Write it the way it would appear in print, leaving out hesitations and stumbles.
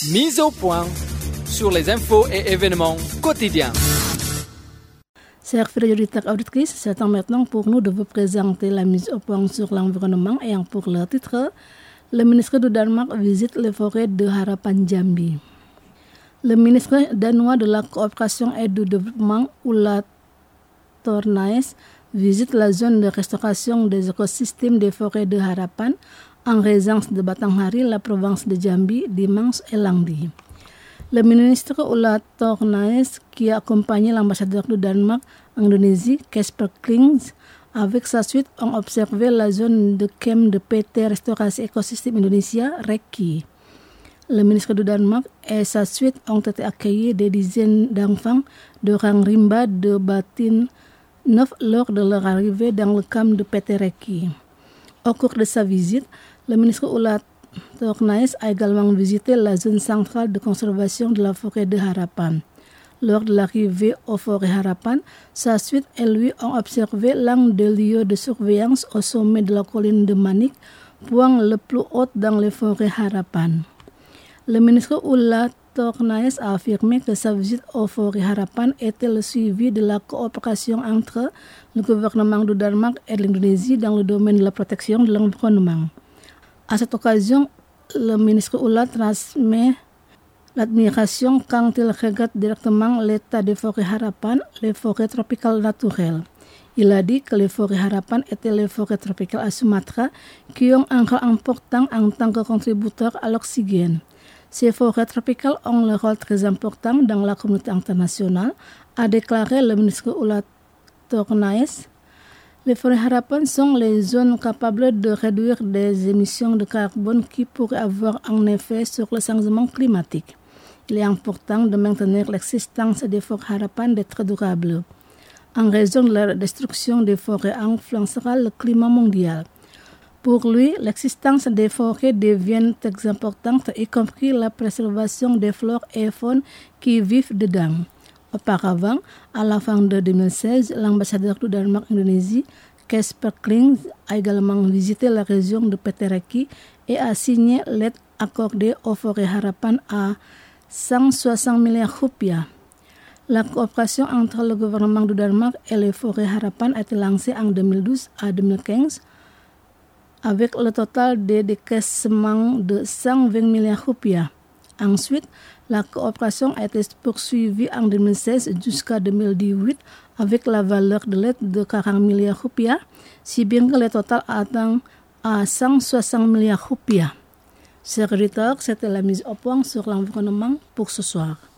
Mise au point sur les infos et événements quotidiens. Chers fidèles auditeurs auditrices, c'est temps maintenant pour nous de vous présenter la mise au point sur l'environnement et pour le titre, le ministre du Danemark visite les forêts de Harapan Jambi. Le ministre danois de la coopération et du développement, Ulla Tornaes, visite la zone de restauration des écosystèmes des forêts de Harapan en résidence de Batanghari, la province de Jambi, dimanche et lundi. Le ministre Ulla Tornaes, qui a accompagné l'ambassadeur du Danemark en Indonésie, Kasper Klings, avec sa suite ont observé la zone de camp de PT Restaurasi Écosystème Indonésia, REKI. Le ministre du Danemark et sa suite ont été accueillis des dizaines d'enfants de rang Rimba de Batin 9 lors de leur arrivée dans le camp de PT REKI. Au cours de sa visite, le ministre Ulla Tornaes a également visité la zone centrale de conservation de la forêt de Harapan. Lors de l'arrivée aux forêts Harapan, sa suite et lui ont observé l'un des lieux de surveillance au sommet de la colline de Manik, point le plus haut dans les forêts Harapan. Le ministre Ulla Tornaes a affirmé que sa visite aux forêts Harapan était le suivi de la coopération entre le gouvernement du Danemark et l'Indonésie dans le domaine de la protection de l'environnement. À cette occasion, le ministre Ulla transmet l'admiration quand il regarde directement l'état des forêts Harapan, les forêts tropicales naturelles. Il a dit que les forêts Harapan étaient les forêts tropicales à Sumatra qui ont un rôle important en tant que contributeurs à l'oxygène. Ces forêts tropicales ont un rôle très important dans la communauté internationale, a déclaré le ministre Ulla Tornaes. Les forêts Harapan sont les zones capables de réduire des émissions de carbone qui pourraient avoir un effet sur le changement climatique. Il est important de maintenir l'existence des forêts Harapan d'être durables. En raison de la destruction des forêts influencera le climat mondial. Pour lui, l'existence des forêts devient très importante, y compris la préservation des flores et faunes qui vivent dedans. Auparavant, à la fin de 2016, l'ambassadeur du Danemark en Indonésie, Kasper Klings, a également visité la région de PT REKI et a signé l'aide accordée aux forêts Harapan à 160 milliards rupiah. La coopération entre le gouvernement du Danemark et les forêts Harapan a été lancée en 2012 à 2015 avec le total de décaissements de 120 milliards rupiah. Ensuite, la coopération a été poursuivie en 2016 jusqu'à 2018 avec la valeur de l'aide de 40 milliards rupiah, si bien que le total atteint à 160 milliards rupiah. Chers auditeurs, c'était la mise au point sur l'environnement pour ce soir.